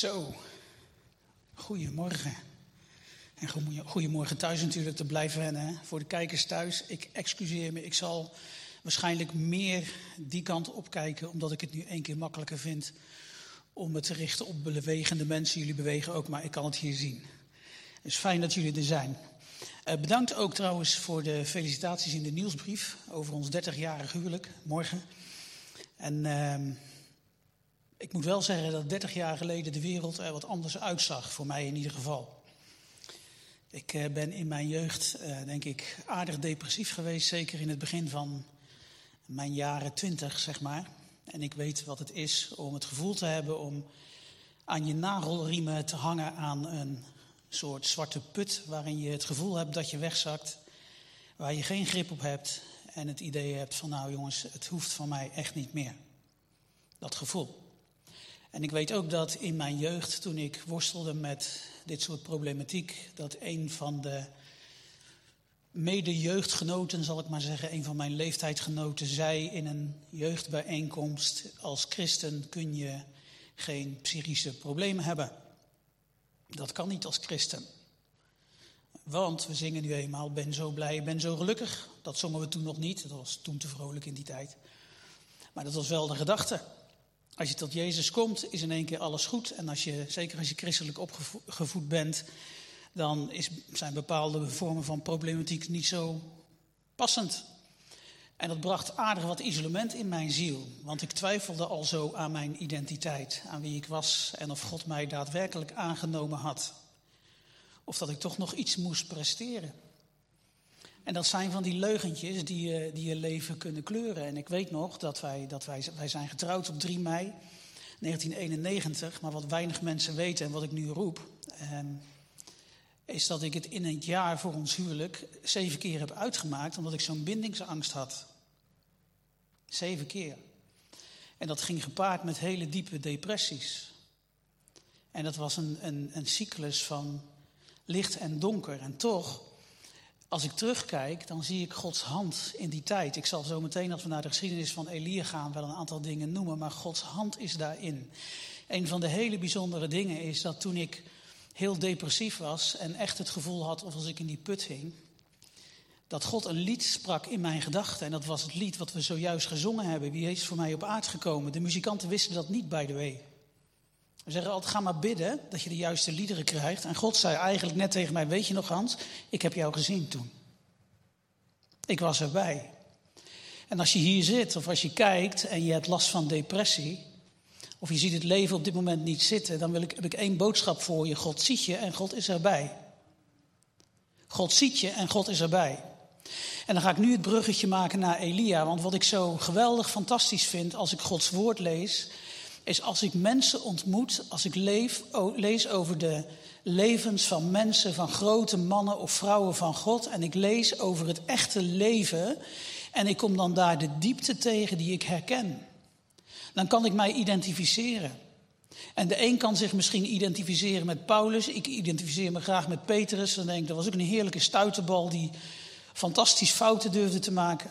Zo, goedemorgen. En goedemorgen thuis natuurlijk, te blijven wennen. Hè? Voor de kijkers thuis, ik excuseer me. Ik zal waarschijnlijk meer die kant op kijken, omdat ik het nu 1 keer makkelijker vind om het te richten op bewegende mensen. Jullie bewegen ook, maar ik kan het hier zien. Dus fijn dat jullie er zijn. Bedankt ook trouwens voor de felicitaties in de nieuwsbrief over ons 30-jarig huwelijk, morgen. En ik moet wel zeggen dat 30 jaar geleden de wereld er wat anders uitzag, voor mij in ieder geval. Ik ben in mijn jeugd, denk ik, aardig depressief geweest, zeker in het begin van mijn jaren 20, zeg maar. En ik weet wat het is om het gevoel te hebben om aan je nagelriemen te hangen aan een soort zwarte put, waarin je het gevoel hebt dat je wegzakt, waar je geen grip op hebt en het idee hebt van nou jongens, het hoeft van mij echt niet meer. Dat gevoel. En ik weet ook dat in mijn jeugd, toen ik worstelde met dit soort problematiek, dat een van de mede-jeugdgenoten, zal ik maar zeggen, een van mijn leeftijdsgenoten, zei in een jeugdbijeenkomst: als christen kun je geen psychische problemen hebben. Dat kan niet als christen. Want we zingen nu eenmaal, ben zo blij, ben zo gelukkig. Dat zongen we toen nog niet, dat was toen te vrolijk in die tijd. Maar dat was wel de gedachte. Als je tot Jezus komt, is in 1 keer alles goed. En zeker als je christelijk opgevoed bent, dan zijn bepaalde vormen van problematiek niet zo passend. En dat bracht aardig wat isolement in mijn ziel. Want ik twijfelde al zo aan mijn identiteit, aan wie ik was en of God mij daadwerkelijk aangenomen had. Of dat ik toch nog iets moest presteren. En dat zijn van die leugentjes die je leven kunnen kleuren. En ik weet nog dat wij zijn getrouwd op 3 mei 1991. Maar wat weinig mensen weten en wat ik nu roep, is dat ik het in het jaar voor ons huwelijk 7 keer heb uitgemaakt, omdat ik zo'n bindingsangst had. 7 keer. En dat ging gepaard met hele diepe depressies. En dat was een cyclus van licht en donker. En toch, als ik terugkijk, dan zie ik Gods hand in die tijd. Ik zal zo meteen, als we naar de geschiedenis van Elia gaan, wel een aantal dingen noemen, maar Gods hand is daarin. Een van de hele bijzondere dingen is dat toen ik heel depressief was en echt het gevoel had of als ik in die put hing, dat God een lied sprak in mijn gedachten. En dat was het lied wat we zojuist gezongen hebben. Wie is voor mij op aard gekomen? De muzikanten wisten dat niet, by the way. We zeggen altijd, ga maar bidden dat je de juiste liederen krijgt. En God zei eigenlijk net tegen mij, weet je nog Hans, ik heb jou gezien toen. Ik was erbij. En als je hier zit of als je kijkt en je hebt last van depressie, of je ziet het leven op dit moment niet zitten, dan heb ik 1 boodschap voor je. God ziet je en God is erbij. God ziet je en God is erbij. En dan ga ik nu het bruggetje maken naar Elia. Want wat ik zo geweldig fantastisch vind als ik Gods woord lees, is als ik mensen ontmoet, als ik lees over de levens van mensen, van grote mannen of vrouwen van God. En ik lees over het echte leven en ik kom dan daar de diepte tegen die ik herken. Dan kan ik mij identificeren. En de een kan zich misschien identificeren met Paulus. Ik identificeer me graag met Petrus. Dan denk ik, dat was ook een heerlijke stuiterbal die fantastisch fouten durfde te maken.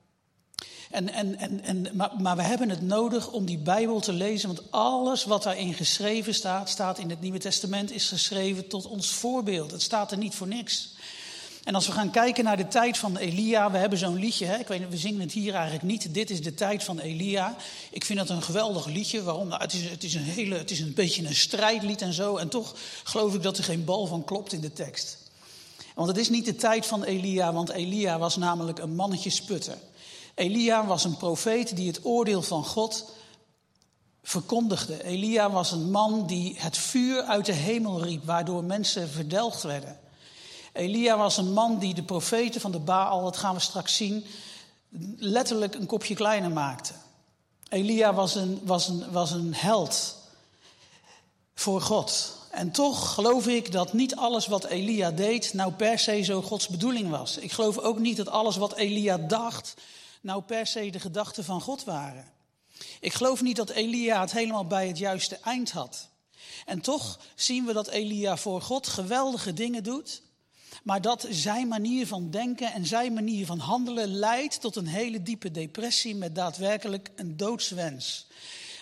Maar we hebben het nodig om die Bijbel te lezen. Want alles wat daarin geschreven staat in het Nieuwe Testament, is geschreven tot ons voorbeeld. Het staat er niet voor niks. En als we gaan kijken naar de tijd van Elia, we hebben zo'n liedje, hè? Ik weet niet, we zingen het hier eigenlijk niet. Dit is de tijd van Elia. Ik vind dat een geweldig liedje. Waarom? Nou, het is een beetje een strijdlied en zo. En toch geloof ik dat er geen bal van klopt in de tekst. Want het is niet de tijd van Elia, want Elia was namelijk een mannetjesputter. Elia was een profeet die het oordeel van God verkondigde. Elia was een man die het vuur uit de hemel riep, waardoor mensen verdelgd werden. Elia was een man die de profeten van de Baal, dat gaan we straks zien, letterlijk een kopje kleiner maakte. Elia was een held voor God. En toch geloof ik dat niet alles wat Elia deed nou per se zo Gods bedoeling was. Ik geloof ook niet dat alles wat Elia dacht nou per se de gedachten van God waren. Ik geloof niet dat Elia het helemaal bij het juiste eind had. En toch zien we dat Elia voor God geweldige dingen doet, maar dat zijn manier van denken en zijn manier van handelen leidt tot een hele diepe depressie met daadwerkelijk een doodswens.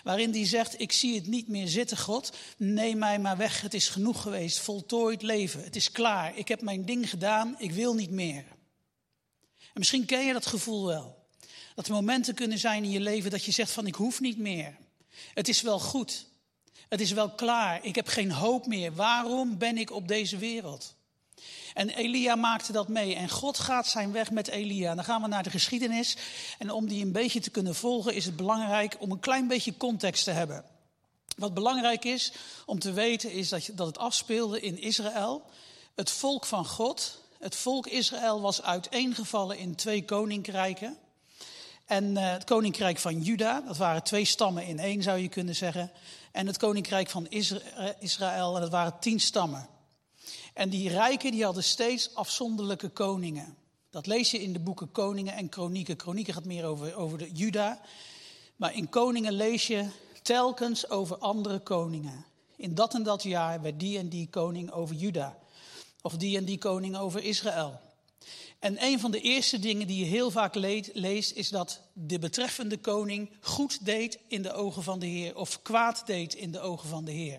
Waarin hij zegt, ik zie het niet meer zitten, God. Neem mij maar weg, het is genoeg geweest. Voltooid leven, het is klaar. Ik heb mijn ding gedaan, ik wil niet meer. En misschien ken je dat gevoel wel. Dat er momenten kunnen zijn in je leven dat je zegt van, ik hoef niet meer. Het is wel goed. Het is wel klaar. Ik heb geen hoop meer. Waarom ben ik op deze wereld? En Elia maakte dat mee. En God gaat zijn weg met Elia. Dan gaan we naar de geschiedenis. En om die een beetje te kunnen volgen is het belangrijk om een klein beetje context te hebben. Wat belangrijk is om te weten is dat het afspeelde in Israël. Het volk van God, het volk Israël was uiteengevallen in 2 koninkrijken. En het koninkrijk van Juda, dat waren 2 stammen in 1 zou je kunnen zeggen. En het koninkrijk van Israël, en dat waren 10 stammen. En die rijken die hadden steeds afzonderlijke koningen. Dat lees je in de boeken Koningen en Kronieken. Kronieken gaat meer over de Juda. Maar in Koningen lees je telkens over andere koningen. In dat en dat jaar werd die en die koning over Juda. Of die en die koning over Israël. En een van de eerste dingen die je heel vaak leest is dat de betreffende koning goed deed in de ogen van de Heer. Of kwaad deed in de ogen van de Heer.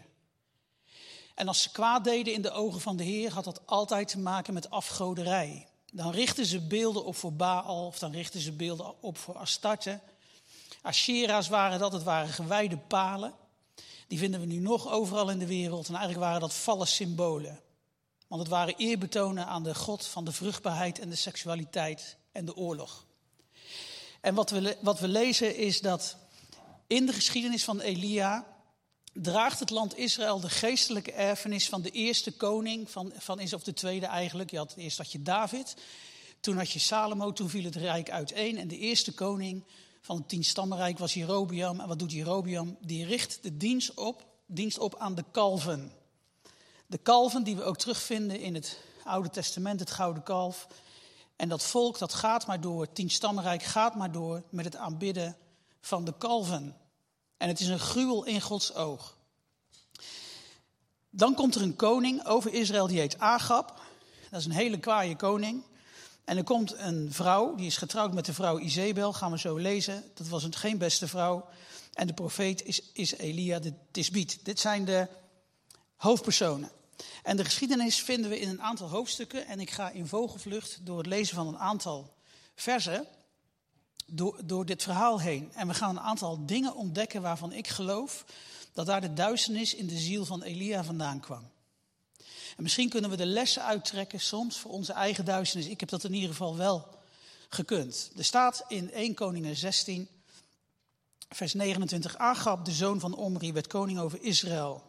En als ze kwaad deden in de ogen van de Heer had dat altijd te maken met afgoderij. Dan richtten ze beelden op voor Baal of dan richtten ze beelden op voor Astarte. Ashera's waren dat, het waren gewijde palen. Die vinden we nu nog overal in de wereld. En eigenlijk waren dat vallen symbolen. Want het waren eerbetonen aan de God van de vruchtbaarheid en de seksualiteit en de oorlog. En wat we lezen is dat in de geschiedenis van Elia draagt het land Israël de geestelijke erfenis van de eerste koning, of de tweede eigenlijk. Eerst had je David, toen had je Salomo, toen viel het rijk uiteen. En de eerste koning van het 10-stammenrijk was Jerobeam. En wat doet Jerobeam? Die richt de dienst op aan de kalven. De kalven die we ook terugvinden in het Oude Testament, het gouden kalf. En dat volk dat gaat maar door, het 10-stammenrijk gaat maar door met het aanbidden van de kalven. En het is een gruwel in Gods oog. Dan komt er een koning over Israël, die heet Agab. Dat is een hele kwaaie koning. En er komt een vrouw, die is getrouwd met de vrouw Izebel, gaan we zo lezen. Dat was geen beste vrouw. En de profeet is Elia de Tisbiet. Dit zijn de hoofdpersonen. En de geschiedenis vinden we in een aantal hoofdstukken. En ik ga in vogelvlucht door het lezen van een aantal versen door dit verhaal heen. En we gaan een aantal dingen ontdekken waarvan ik geloof dat daar de duisternis in de ziel van Elia vandaan kwam. En misschien kunnen we de lessen uittrekken soms voor onze eigen duisternis. Ik heb dat in ieder geval wel gekund. Er staat in 1 Koningen 16, vers 29. Agab, de zoon van Omri, werd koning over Israël.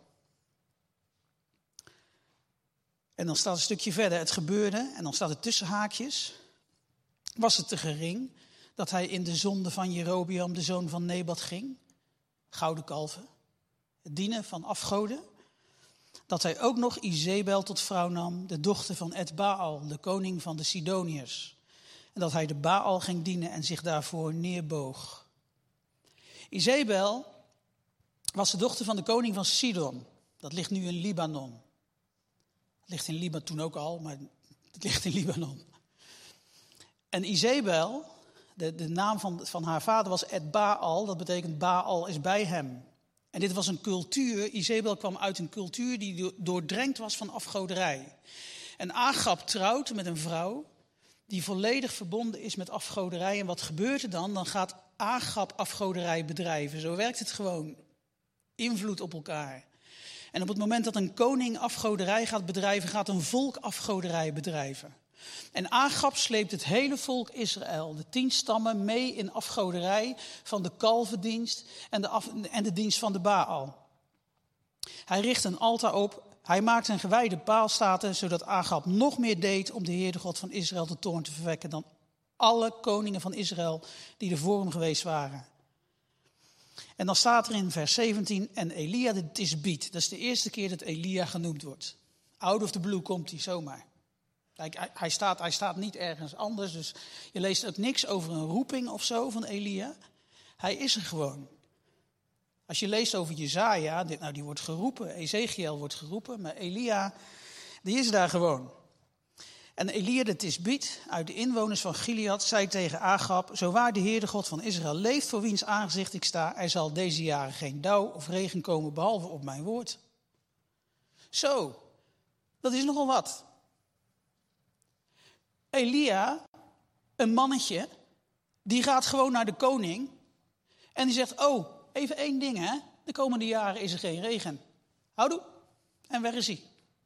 En dan staat een stukje verder, het gebeurde, en dan staat het tussen haakjes. Was het te gering dat hij in de zonde van Jerobeam, de zoon van Nebat, ging? Gouden kalven, het dienen van afgoden. Dat hij ook nog Izebel tot vrouw nam, de dochter van Ed-Baal, de koning van de Sidoniërs. En dat hij de Baal ging dienen en zich daarvoor neerboog. Izebel was de dochter van de koning van Sidon. Dat ligt nu in Libanon. Het ligt in Libanon toen ook al, maar het ligt in Libanon. En Izebel, de naam van haar vader was Ed-Baal, dat betekent Baal is bij hem. En dit was een cultuur, Izebel kwam uit een cultuur die doordrenkt was van afgoderij. En Agab trouwt met een vrouw die volledig verbonden is met afgoderij. En wat gebeurt er dan? Dan gaat Agab afgoderij bedrijven. Zo werkt het gewoon. Invloed op elkaar. En op het moment dat een koning afgoderij gaat bedrijven, gaat een volk afgoderij bedrijven. En Agab sleept het hele volk Israël, de 10 stammen, mee in afgoderij van de kalvendienst en de dienst van de Baal. Hij richt een altaar op, hij maakt een gewijde paalstaten, zodat Agab nog meer deed om de Heer, de God van Israël, de toorn te verwekken dan alle koningen van Israël die er voor hem geweest waren. En dan staat er in vers 17, en Elia de Tisbiet. Dat is de eerste keer dat Elia genoemd wordt. Out of the blue komt hij zomaar. Kijk, hij staat niet ergens anders, dus je leest ook niks over een roeping of zo van Elia. Hij is er gewoon. Als je leest over Jesaja, die wordt geroepen, Ezekiel wordt geroepen, maar Elia, die is daar gewoon. En Elia de Tisbiet uit de inwoners van Gilead zei tegen Agab: zo waar de Heer, de God van Israël, leeft, voor wiens aangezicht ik sta, er zal deze jaren geen dauw of regen komen, behalve op mijn woord. Zo, dat is nogal wat. Elia, een mannetje, die gaat gewoon naar de koning en die zegt: oh, even één ding hè, de komende jaren is er geen regen. Houdoe, en weg is hij.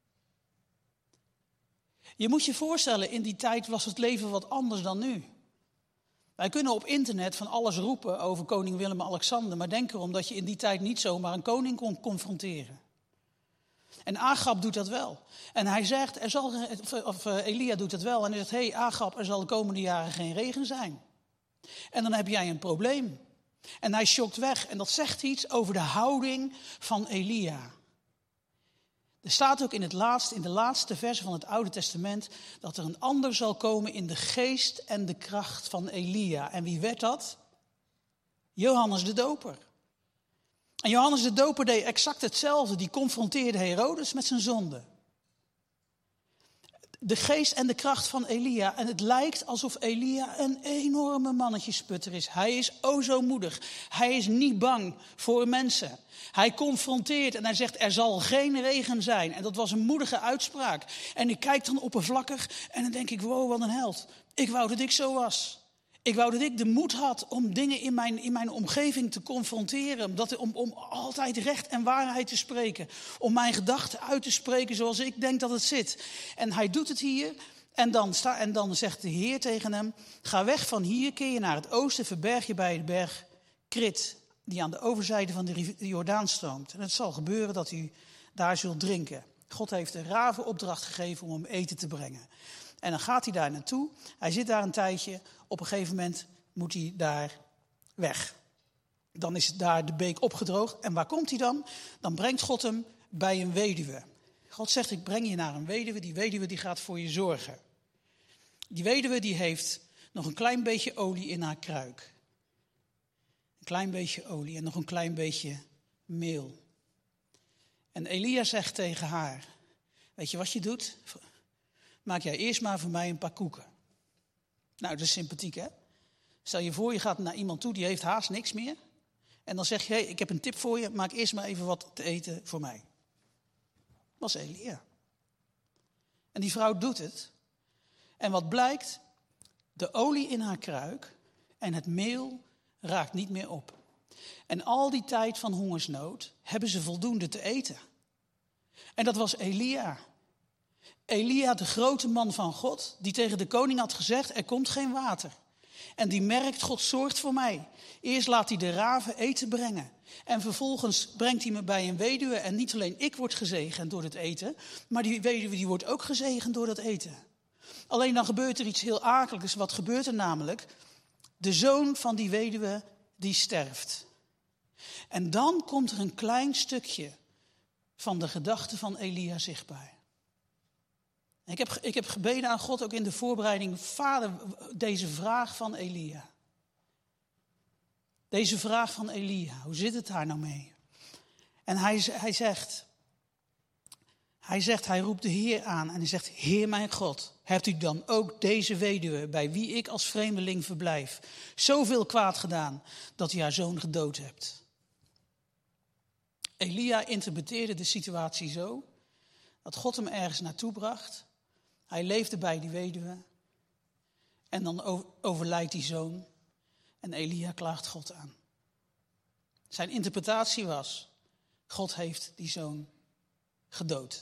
Je moet je voorstellen, in die tijd was het leven wat anders dan nu. Wij kunnen op internet van alles roepen over koning Willem-Alexander, maar denk erom dat je in die tijd niet zomaar een koning kon confronteren. En Agab doet dat wel. En hij zegt, Elia doet dat wel. En hij zegt: hey Agab, er zal de komende jaren geen regen zijn. En dan heb jij een probleem. En hij schokt weg. En dat zegt iets over de houding van Elia. Er staat ook in de laatste verse van het Oude Testament dat er een ander zal komen in de geest en de kracht van Elia. En wie werd dat? Johannes de Doper. En Johannes de Doper deed exact hetzelfde. Die confronteerde Herodes met zijn zonde. De geest en de kracht van Elia. En het lijkt alsof Elia een enorme mannetjesputter is. Hij is o zo moedig. Hij is niet bang voor mensen. Hij confronteert en hij zegt: er zal geen regen zijn. En dat was een moedige uitspraak. En ik kijk dan oppervlakkig en dan denk ik: wow, wat een held. Ik wou dat ik zo was. Ik wou dat ik de moed had om dingen in mijn omgeving te confronteren. Om altijd recht en waarheid te spreken. Om mijn gedachten uit te spreken zoals ik denk dat het zit. En hij doet het hier. En dan zegt de Heer tegen hem: ga weg van hier, keer je naar het oosten, verberg je bij de berg Krit, die aan de overzijde van de Jordaan stroomt. En het zal gebeuren dat u daar zult drinken. God heeft de raven opdracht gegeven om hem eten te brengen. En dan gaat hij daar naartoe. Hij zit daar een tijdje. Op een gegeven moment moet hij daar weg. Dan is daar de beek opgedroogd. En waar komt hij dan? Dan brengt God hem bij een weduwe. God zegt: ik breng je naar een weduwe. Die weduwe die gaat voor je zorgen. Die weduwe die heeft nog een klein beetje olie in haar kruik. Een klein beetje olie en nog een klein beetje meel. En Elia zegt tegen haar: weet je wat je doet? Maak jij eerst maar voor mij een paar koeken. Nou, dat is sympathiek, hè? Stel je voor, je gaat naar iemand toe, die heeft haast niks meer. En dan zeg je: hey, ik heb een tip voor je, maak eerst maar even wat te eten voor mij. Dat was Elia. En die vrouw doet het. En wat blijkt? De olie in haar kruik en het meel raakt niet meer op. En al die tijd van hongersnood hebben ze voldoende te eten. En dat was Elia. Elia, de grote man van God, die tegen de koning had gezegd: er komt geen water. En die merkt: God zorgt voor mij. Eerst laat hij de raven eten brengen. En vervolgens brengt hij me bij een weduwe. En niet alleen ik word gezegend door het eten, maar die weduwe die wordt ook gezegend door dat eten. Alleen dan gebeurt er iets heel akeligs. Wat gebeurt er namelijk? De zoon van die weduwe die sterft. En dan komt er een klein stukje van de gedachte van Elia zichtbaar. Ik heb gebeden aan God, ook in de voorbereiding: Vader, deze vraag van Elia. Deze vraag van Elia, hoe zit het daar nou mee? En hij roept de Heer aan en hij zegt: Heer mijn God, hebt u dan ook deze weduwe, bij wie ik als vreemdeling verblijf, zoveel kwaad gedaan dat u haar zoon gedood hebt? Elia interpreteerde de situatie zo dat God hem ergens naartoe bracht. Hij leefde bij die weduwe. En dan overlijdt die zoon. En Elia klaagt God aan. Zijn interpretatie was: God heeft die zoon gedood.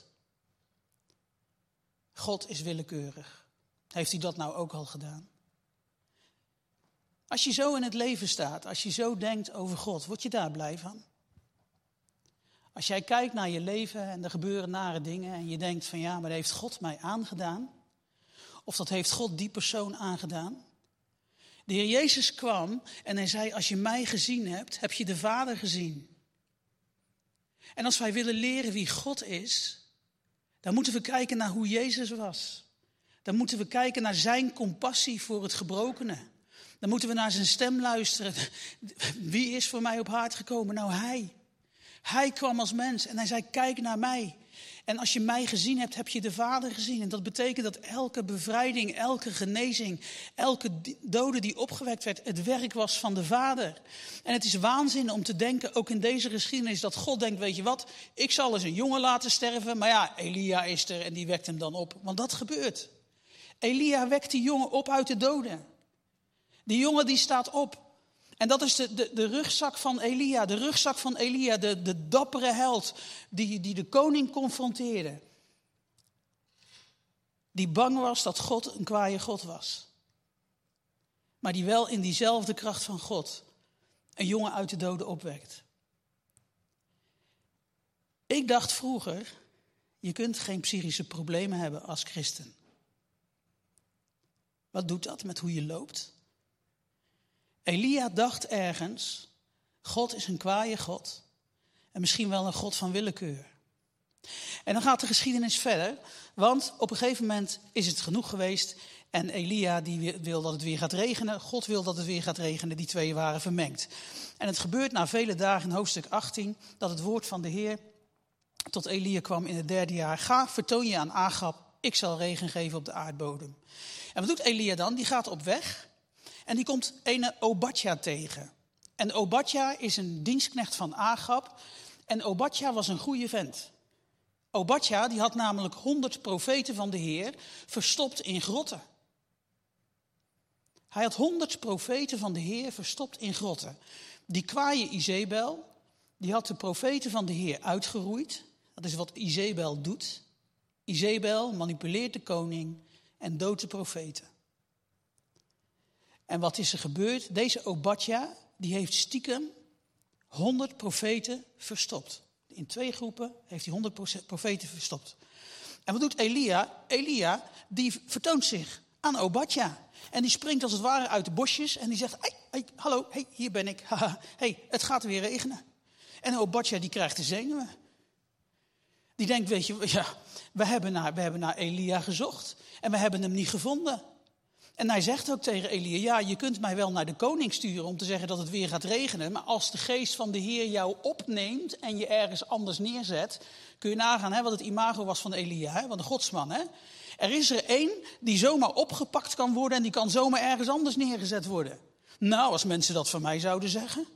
God is willekeurig. Heeft hij dat nou ook al gedaan? Als je zo in het leven staat, als je zo denkt over God, word je daar blij van? Als jij kijkt naar je leven en er gebeuren nare dingen en je denkt van: ja, maar dat heeft God mij aangedaan. Of dat heeft God die persoon aangedaan. De Heer Jezus kwam en hij zei: als je mij gezien hebt, heb je de Vader gezien. En als wij willen leren wie God is, dan moeten we kijken naar hoe Jezus was. Dan moeten we kijken naar zijn compassie voor het gebrokene. Dan moeten we naar zijn stem luisteren. Wie is voor mij op hart gekomen? Nou, hij. Hij kwam als mens en hij zei, kijk naar mij. En als je mij gezien hebt, heb je de Vader gezien. En dat betekent dat elke bevrijding, elke genezing, elke dode die opgewekt werd, het werk was van de Vader. En het is waanzin om te denken, ook in deze geschiedenis, dat God denkt, weet je wat, ik zal eens een jongen laten sterven. Maar ja, Elia is er en die wekt hem dan op. Want dat gebeurt. Elia wekt die jongen op uit de doden. Die jongen die staat op. En dat is de rugzak van Elia. De rugzak van Elia, de dappere held die de koning confronteerde. Die bang was dat God een kwaaie God was. Maar die wel in diezelfde kracht van God een jongen uit de doden opwekt. Ik dacht vroeger, je kunt geen psychische problemen hebben als christen. Wat doet dat met hoe je loopt? Elia dacht ergens, God is een kwaaie God. En misschien wel een God van willekeur. En dan gaat de geschiedenis verder. Want op een gegeven moment is het genoeg geweest. En Elia die wil dat het weer gaat regenen. God wil dat het weer gaat regenen. Die twee waren vermengd. En het gebeurt na vele dagen in hoofdstuk 18. Dat het woord van de Heer tot Elia kwam in het 3e jaar. Ga, vertoon je aan Agab. Ik zal regen geven op de aardbodem. En wat doet Elia dan? Die gaat op weg. En die komt ene Obadja tegen. En Obadja is een dienstknecht van Agab. En Obadja was een goede vent. Obadja die had namelijk 100 profeten van de Heer verstopt in grotten. Hij had 100 profeten van de Heer verstopt in grotten. Die kwaaie Izebel, die had de profeten van de Heer uitgeroeid. Dat is wat Izebel doet. Izebel manipuleert de koning en doodt de profeten. En wat is er gebeurd? Deze Obadja, die heeft stiekem 100 profeten verstopt. In 2 groepen heeft hij 100 profeten verstopt. En wat doet Elia? Elia, die vertoont zich aan Obadja. En die springt als het ware uit de bosjes en die zegt, hallo, hier ben ik. Het gaat weer regenen. En Obadja die krijgt de zenuwen. Die denkt, weet je, ja, we hebben naar Elia gezocht en we hebben hem niet gevonden. En hij zegt ook tegen Elia, ja, je kunt mij wel naar de koning sturen om te zeggen dat het weer gaat regenen. Maar als de geest van de Heer jou opneemt en je ergens anders neerzet, kun je nagaan wat het imago was van Elia, wat een godsman. Er is er één die zomaar opgepakt kan worden en die kan zomaar ergens anders neergezet worden. Nou, als mensen dat van mij zouden zeggen.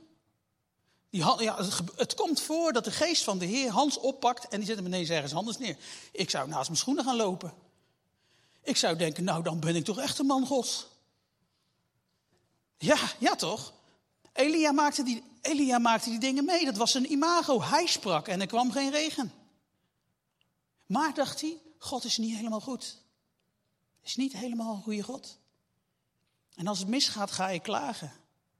Het komt voor dat de geest van de Heer Hans oppakt en die zet hem ineens ergens anders neer. Ik zou naast mijn schoenen gaan lopen. Ik zou denken, nou dan ben ik toch echt een man Gods. Ja toch? Elia maakte die dingen mee. Dat was een imago. Hij sprak en er kwam geen regen. Maar dacht hij, God is niet helemaal goed. Is niet helemaal een goede God. En als het misgaat, ga je klagen.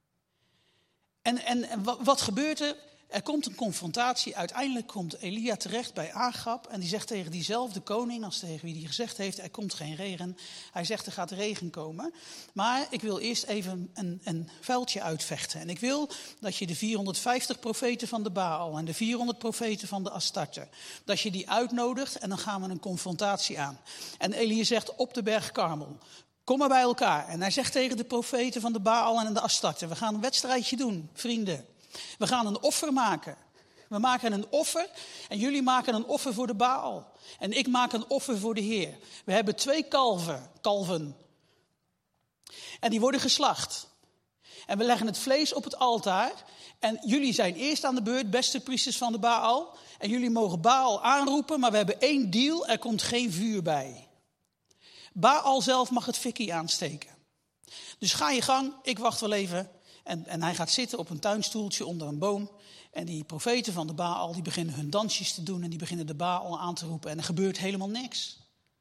En wat gebeurt er? Er komt een confrontatie. Uiteindelijk komt Elia terecht bij Agab. En die zegt tegen diezelfde koning, als tegen wie hij gezegd heeft, er komt geen regen. Hij zegt, er gaat regen komen. Maar ik wil eerst even een vuiltje uitvechten. En ik wil dat je de 450 profeten van de Baal en de 400 profeten van de Astarte, dat je die uitnodigt en dan gaan we een confrontatie aan. En Elia zegt, op de berg Karmel. Kom maar bij elkaar. En hij zegt tegen de profeten van de Baal en de Astarte, we gaan een wedstrijdje doen, vrienden. We gaan een offer maken. We maken een offer en jullie maken een offer voor de Baal. En ik maak een offer voor de Heer. We hebben 2 kalven. En die worden geslacht. En we leggen het vlees op het altaar. En jullie zijn eerst aan de beurt, beste priesters van de Baal. En jullie mogen Baal aanroepen, maar we hebben 1 deal, er komt geen vuur bij. Baal zelf mag het fikkie aansteken. Dus ga je gang, ik wacht wel even. En hij gaat zitten op een tuinstoeltje onder een boom. En die profeten van de Baal, die beginnen hun dansjes te doen. En die beginnen de Baal aan te roepen. En er gebeurt helemaal niks.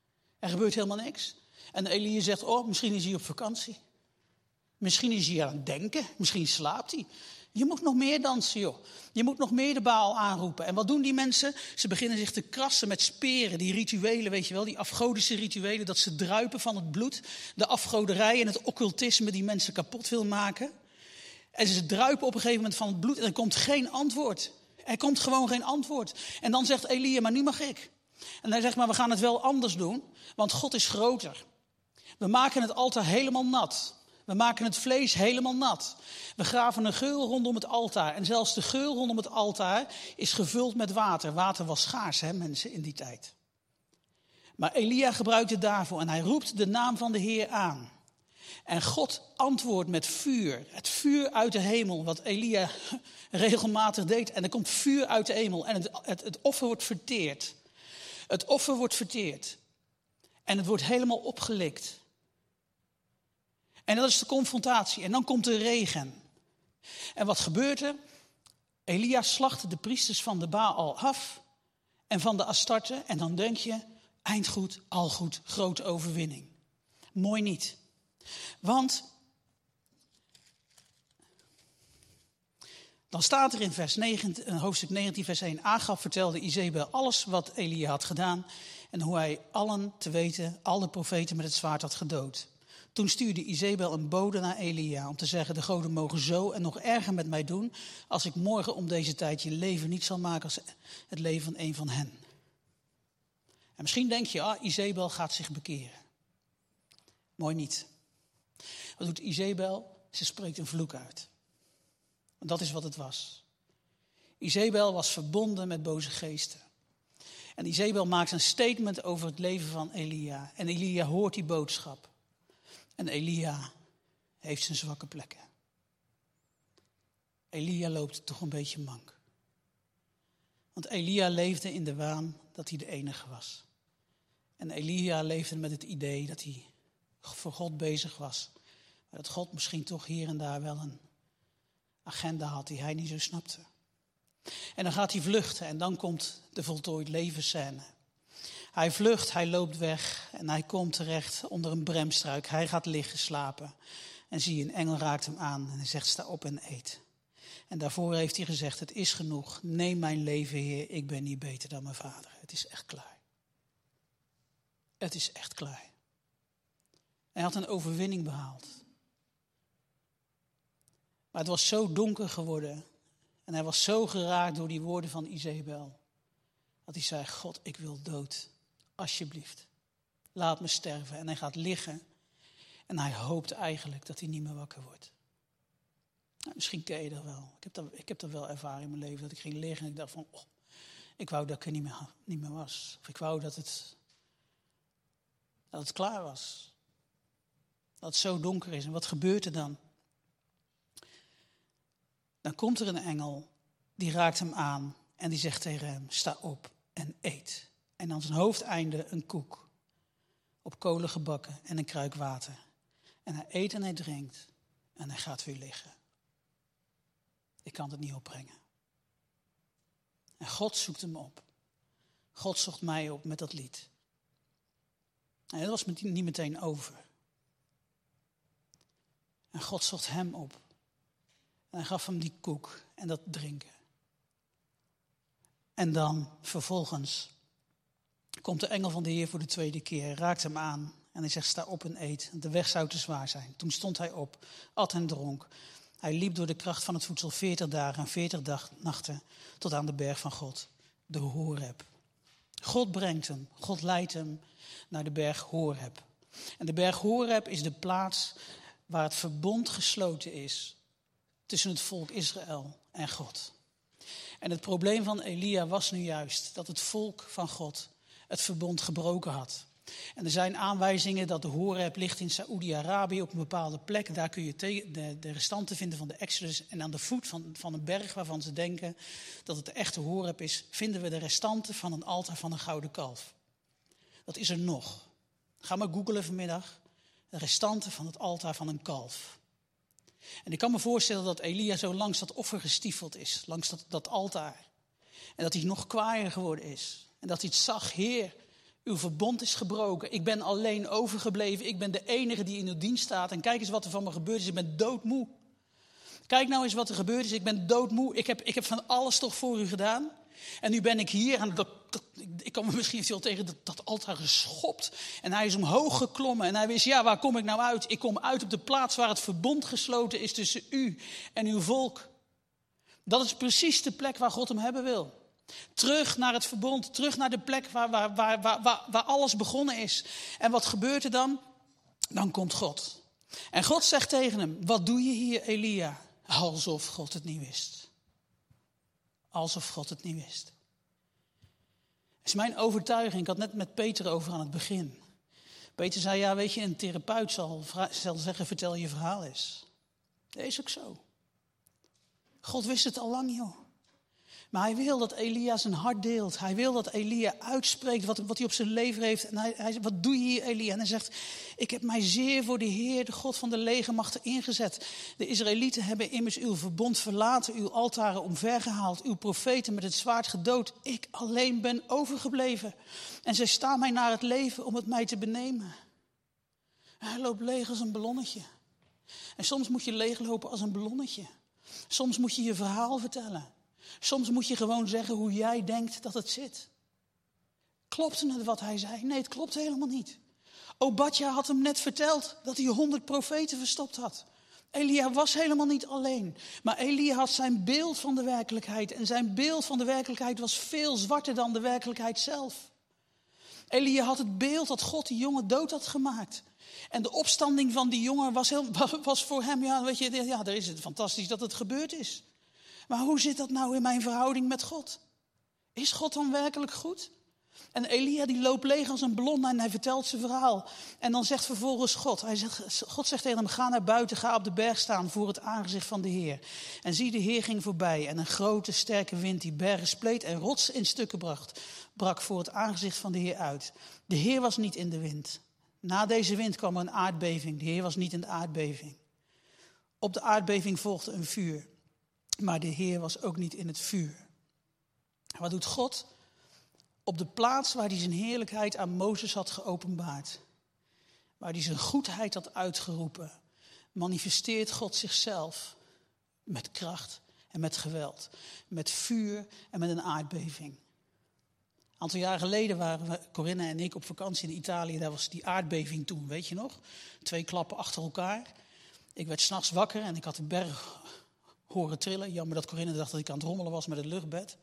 En Elia zegt, misschien is hij op vakantie. Misschien is hij aan het denken. Misschien slaapt hij. Je moet nog meer dansen, joh. Je moet nog meer de Baal aanroepen. En wat doen die mensen? Ze beginnen zich te krassen met speren. Die rituelen, weet je wel, die afgodische rituelen. Dat ze druipen van het bloed. De afgoderij en het occultisme die mensen kapot wil maken. En ze druipen op een gegeven moment van het bloed en er komt geen antwoord. Er komt gewoon geen antwoord. En dan zegt Elia, maar nu mag ik. En hij zegt, maar we gaan het wel anders doen, want God is groter. We maken het altaar helemaal nat. We maken het vlees helemaal nat. We graven een geul rondom het altaar. En zelfs de geul rondom het altaar is gevuld met water. Water was schaars, mensen, in die tijd. Maar Elia gebruikt het daarvoor en hij roept de naam van de Heer aan. En God antwoordt met vuur. Het vuur uit de hemel, wat Elia regelmatig deed. En er komt vuur uit de hemel en het offer wordt verteerd. Het offer wordt verteerd. En het wordt helemaal opgelikt. En dat is de confrontatie. En dan komt de regen. En wat gebeurt er? Elia slacht de priesters van de Baal af. En van de Astarte. En dan denk je, eindgoed, al goed, grote overwinning. Mooi niet. Want dan staat er in hoofdstuk 19 vers 1. Agab vertelde Izebel alles wat Elia had gedaan. En hoe hij allen te weten, alle profeten met het zwaard had gedood. Toen stuurde Izebel een bode naar Elia om te zeggen, de goden mogen zo en nog erger met mij doen, als ik morgen om deze tijd je leven niet zal maken als het leven van een van hen. En misschien denk je, Izebel gaat zich bekeren. Mooi niet. Wat doet Izebel? Ze spreekt een vloek uit. Want dat is wat het was. Izebel was verbonden met boze geesten. En Izebel maakt een statement over het leven van Elia. En Elia hoort die boodschap. En Elia heeft zijn zwakke plekken. Elia loopt toch een beetje mank. Want Elia leefde in de waan dat hij de enige was. En Elia leefde met het idee dat hij voor God bezig was. Maar dat God misschien toch hier en daar wel een agenda had die hij niet zo snapte. En dan gaat hij vluchten en dan komt de voltooid levensscène. Hij vlucht, hij loopt weg en hij komt terecht onder een bremstruik. Hij gaat liggen slapen. En zie je, een engel raakt hem aan en hij zegt, sta op en eet. En daarvoor heeft hij gezegd, het is genoeg. Neem mijn leven, Heer, ik ben niet beter dan mijn vader. Het is echt klaar. Het is echt klaar. Hij had een overwinning behaald. Maar het was zo donker geworden. En hij was zo geraakt door die woorden van Izebel. Dat hij zei, God, ik wil dood. Alsjeblieft. Laat me sterven. En hij gaat liggen. En hij hoopt eigenlijk dat hij niet meer wakker wordt. Nou, misschien ken je dat wel. Ik heb dat wel ervaren in mijn leven. Dat ik ging liggen en ik dacht van, ik wou dat ik er niet meer was. Of ik wou dat het klaar was. Dat het zo donker is. En wat gebeurt er dan? Dan komt er een engel, die raakt hem aan en die zegt tegen hem, sta op en eet. En aan zijn hoofdeinde een koek, op kolen gebakken en een kruik water. En hij eet en hij drinkt en hij gaat weer liggen. Ik kan het niet opbrengen. En God zoekt hem op. God zocht mij op met dat lied. En dat was niet meteen over. En God zocht hem op. En hij gaf hem die koek en dat drinken. En dan vervolgens komt de engel van de Heer voor de tweede keer, raakt hem aan en hij zegt, sta op en eet. De weg zou te zwaar zijn. Toen stond hij op, at en dronk. Hij liep door de kracht van het voedsel 40 dagen en 40 nachten tot aan de berg van God, de Horeb. God brengt hem, God leidt hem naar de berg Horeb. En de berg Horeb is de plaats waar het verbond gesloten is tussen het volk Israël en God. En het probleem van Elia was nu juist dat het volk van God het verbond gebroken had. En er zijn aanwijzingen dat de Horeb ligt in Saoedi-Arabië op een bepaalde plek. Daar kun je de restanten vinden van de Exodus. En aan de voet van een berg waarvan ze denken dat het de echte Horeb is, vinden we de restanten van een altaar van een gouden kalf. Dat is er nog. Ga maar googlen vanmiddag. De restanten van het altaar van een kalf. En ik kan me voorstellen dat Elia zo langs dat offer gestiefeld is. Langs dat altaar. En dat hij nog kwaaier geworden is. En dat hij het zag, Heer, uw verbond is gebroken. Ik ben alleen overgebleven. Ik ben de enige die in uw dienst staat. En kijk eens wat er van me gebeurd is. Ik ben doodmoe. Kijk nou eens wat er gebeurd is. Ik ben doodmoe. Ik heb van alles toch voor u gedaan. En nu ben ik hier. En ik kan me misschien wel tegen dat altaar geschopt. En hij is omhoog geklommen. En hij wist, ja, waar kom ik nou uit? Ik kom uit op de plaats waar het verbond gesloten is tussen u en uw volk. Dat is precies de plek waar God hem hebben wil. Terug naar het verbond. Terug naar de plek waar alles begonnen is. En wat gebeurt er dan? Dan komt God. En God zegt tegen hem, wat doe je hier, Elia? Alsof God het niet wist. Alsof God het niet wist. Dat is mijn overtuiging. Ik had net met Peter over aan het begin. Peter zei, ja weet je, een therapeut zal zeggen, vertel je verhaal eens. Dat is ook zo. God wist het al lang, joh. Maar hij wil dat Elia zijn hart deelt. Hij wil dat Elia uitspreekt wat hij op zijn leven heeft. En hij zegt, wat doe je hier, Elia? En hij zegt, ik heb mij zeer voor de Heer, de God van de legermachten, ingezet. De Israëlieten hebben immers uw verbond verlaten, uw altaren omvergehaald, uw profeten met het zwaard gedood. Ik alleen ben overgebleven. En zij staan mij naar het leven om het mij te benemen. Hij loopt leeg als een ballonnetje. En soms moet je leeglopen als een ballonnetje. Soms moet je je verhaal vertellen. Soms moet je gewoon zeggen hoe jij denkt dat het zit. Klopte het wat hij zei? Nee, het klopt helemaal niet. Obadja had hem net verteld dat hij 100 profeten verstopt had. Elia was helemaal niet alleen. Maar Elia had zijn beeld van de werkelijkheid. En zijn beeld van de werkelijkheid was veel zwarter dan de werkelijkheid zelf. Elia had het beeld dat God die jongen dood had gemaakt. En de opstanding van die jongen was voor hem, ja, weet je, ja, daar is het fantastisch dat het gebeurd is. Maar hoe zit dat nou in mijn verhouding met God? Is God dan werkelijk goed? En Elia die loopt leeg als een ballon en hij vertelt zijn verhaal. En dan zegt vervolgens God zegt tegen hem, ga naar buiten, ga op de berg staan voor het aangezicht van de Heer. En zie, de Heer ging voorbij en een grote sterke wind die bergen spleet en rotsen in stukken brak voor het aangezicht van de Heer uit. De Heer was niet in de wind. Na deze wind kwam er een aardbeving. De Heer was niet in de aardbeving. Op de aardbeving volgde een vuur. Maar de Heer was ook niet in het vuur. Wat doet God? Op de plaats waar hij zijn heerlijkheid aan Mozes had geopenbaard. Waar hij zijn goedheid had uitgeroepen. Manifesteert God zichzelf met kracht en met geweld. Met vuur en met een aardbeving. Een aantal jaren geleden waren Corinne en ik op vakantie in Italië. Daar was die aardbeving toen, weet je nog? 2 klappen achter elkaar. Ik werd 's nachts wakker en ik had de berg horen trillen. Jammer dat Corinne dacht dat ik aan het rommelen was met het luchtbed.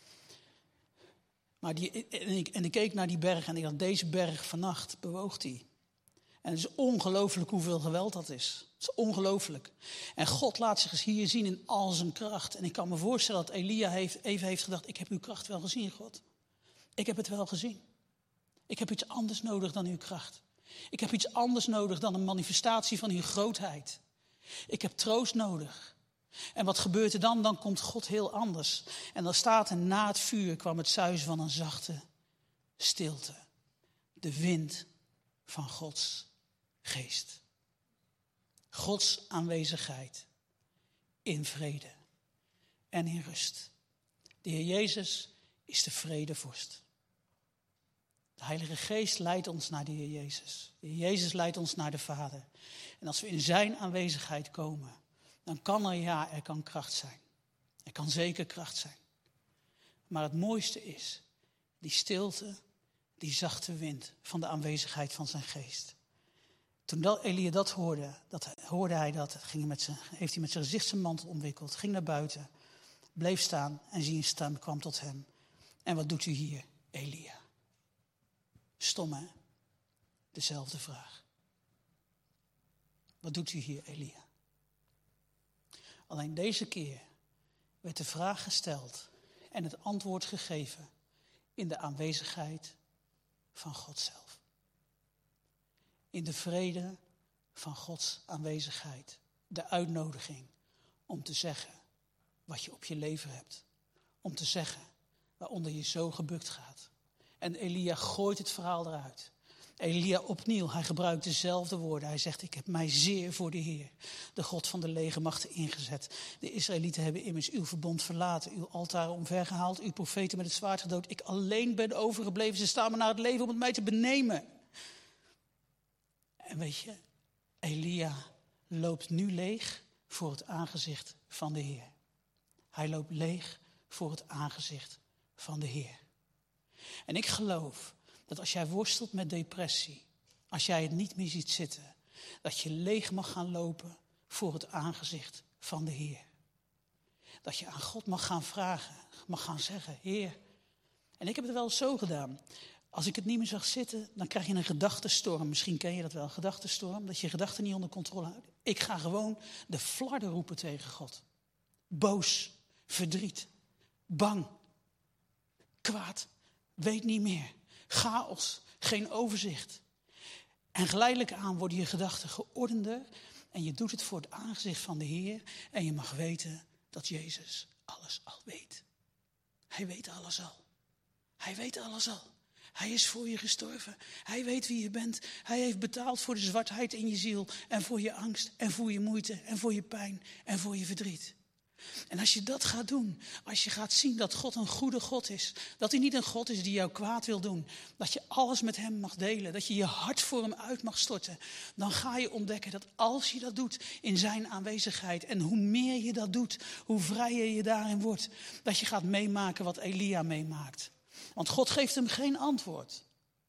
Maar ik keek naar die berg en ik dacht, deze berg vannacht bewoog die. En het is ongelooflijk hoeveel geweld dat is. Het is ongelooflijk. En God laat zich eens hier zien in al zijn kracht. En ik kan me voorstellen dat Elia even heeft gedacht, ik heb uw kracht wel gezien, God. Ik heb het wel gezien. Ik heb iets anders nodig dan uw kracht. Ik heb iets anders nodig dan een manifestatie van uw grootheid. Ik heb troost nodig. En wat gebeurt er dan? Dan komt God heel anders. En dan staat er, na het vuur kwam het suizen van een zachte stilte. De wind van Gods geest. Gods aanwezigheid in vrede en in rust. De Heer Jezus is de vredevorst. De Heilige Geest leidt ons naar de Heer Jezus. De Heer Jezus leidt ons naar de Vader. En als we in zijn aanwezigheid komen, dan kan er kan kracht zijn. Er kan zeker kracht zijn. Maar het mooiste is die stilte, die zachte wind van de aanwezigheid van zijn geest. Toen Elia dat hoorde hij dat, heeft hij met zijn gezicht zijn mantel omwikkeld, ging naar buiten, bleef staan en zie een stem kwam tot hem. En wat doet u hier, Elia? Stom, hè? Dezelfde vraag. Wat doet u hier, Elia? Alleen deze keer werd de vraag gesteld en het antwoord gegeven in de aanwezigheid van God zelf. In de vrede van Gods aanwezigheid. De uitnodiging om te zeggen wat je op je leven hebt. Om te zeggen waaronder je zo gebukt gaat. En Elia gooit het verhaal eruit. Elia opnieuw, hij gebruikt dezelfde woorden. Hij zegt, ik heb mij zeer voor de Heer, de God van de legermachten, ingezet. De Israëlieten hebben immers uw verbond verlaten, uw altaren omvergehaald, uw profeten met het zwaard gedood. Ik alleen ben overgebleven, ze staan me naar het leven om het mij te benemen. En weet je, Elia loopt nu leeg voor het aangezicht van de Heer. Hij loopt leeg voor het aangezicht van de Heer. En ik geloof dat als jij worstelt met depressie, als jij het niet meer ziet zitten, dat je leeg mag gaan lopen voor het aangezicht van de Heer. Dat je aan God mag gaan vragen, mag gaan zeggen, Heer. En ik heb het wel zo gedaan. Als ik het niet meer zag zitten, dan krijg je een gedachtenstorm. Misschien ken je dat wel, een gedachtenstorm. Dat je gedachten niet onder controle houdt. Ik ga gewoon de flarden roepen tegen God. Boos, verdriet, bang, kwaad, weet niet meer. Chaos, geen overzicht. En geleidelijk aan worden je gedachten geordender. En je doet het voor het aangezicht van de Heer. En je mag weten dat Jezus alles al weet. Hij weet alles al. Hij weet alles al. Hij is voor je gestorven. Hij weet wie je bent. Hij heeft betaald voor de zwartheid in je ziel. En voor je angst. En voor je moeite. En voor je pijn. En voor je verdriet. En als je dat gaat doen. Als je gaat zien dat God een goede God is. Dat hij niet een God is die jou kwaad wil doen. Dat je alles met hem mag delen. Dat je je hart voor hem uit mag storten. Dan ga je ontdekken dat als je dat doet in zijn aanwezigheid. En hoe meer je dat doet. Hoe vrijer je daarin wordt. Dat je gaat meemaken wat Elia meemaakt. Want God geeft hem geen antwoord.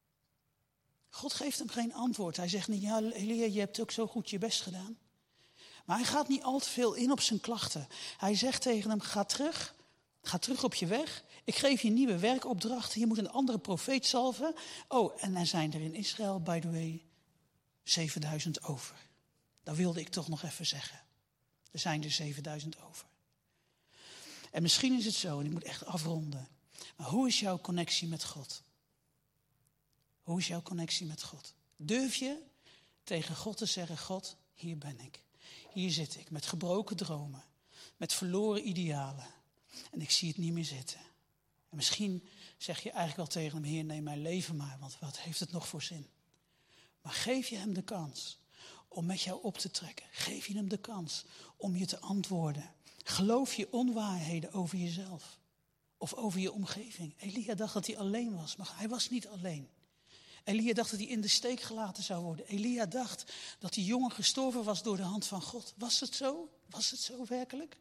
God geeft hem geen antwoord. Hij zegt niet, ja Elia, je hebt ook zo goed je best gedaan. Maar hij gaat niet al te veel in op zijn klachten. Hij zegt tegen hem, ga terug op je weg. Ik geef je nieuwe werkopdrachten. Je moet een andere profeet zalven. Oh, en er zijn er in Israël, by the way, 7000 over. Dat wilde ik toch nog even zeggen. Er zijn er 7000 over. En misschien is het zo, en ik moet echt afronden. Maar hoe is jouw connectie met God? Hoe is jouw connectie met God? Durf je tegen God te zeggen, God, hier ben ik. Hier zit ik met gebroken dromen, met verloren idealen. En ik zie het niet meer zitten. En misschien zeg je eigenlijk wel tegen hem, Heer, neem mijn leven maar, want wat heeft het nog voor zin? Maar geef je hem de kans om met jou op te trekken. Geef je hem de kans om je te antwoorden. Geloof je onwaarheden over jezelf. Of over je omgeving. Elia dacht dat hij alleen was, maar hij was niet alleen. Elia dacht dat hij in de steek gelaten zou worden. Elia dacht dat die jongen gestorven was door de hand van God. Was het zo? Was het zo werkelijk?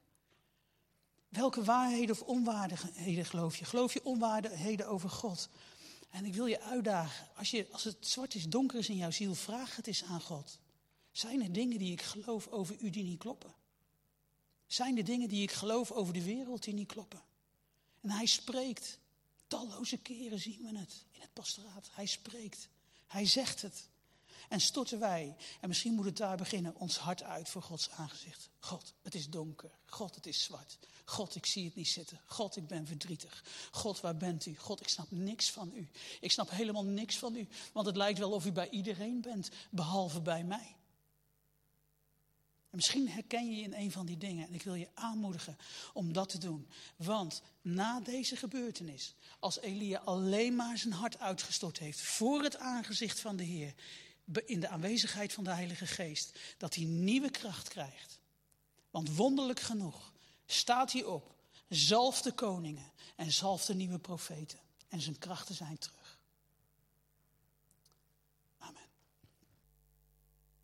Welke waarheden of onwaarheden geloof je? Geloof je onwaarheden over God? En ik wil je uitdagen. Als het zwart is, donker is in jouw ziel, vraag het eens aan God. Zijn er dingen die ik geloof over u die niet kloppen? Zijn er dingen die ik geloof over de wereld die niet kloppen? En hij spreekt. Talloze keren zien we het in het pastoraat. Hij spreekt. Hij zegt het. En storten wij, en misschien moet het daar beginnen, ons hart uit voor Gods aangezicht. God, het is donker. God, het is zwart. God, ik zie het niet zitten. God, ik ben verdrietig. God, waar bent u? God, ik snap niks van u. Ik snap helemaal niks van u. Want het lijkt wel of u bij iedereen bent, behalve bij mij. En misschien herken je je in een van die dingen. En ik wil je aanmoedigen om dat te doen. Want na deze gebeurtenis, als Elia alleen maar zijn hart uitgestort heeft voor het aangezicht van de Heer, in de aanwezigheid van de Heilige Geest, dat hij nieuwe kracht krijgt. Want wonderlijk genoeg staat hij op, zalft de koningen en zalft de nieuwe profeten. En zijn krachten zijn terug.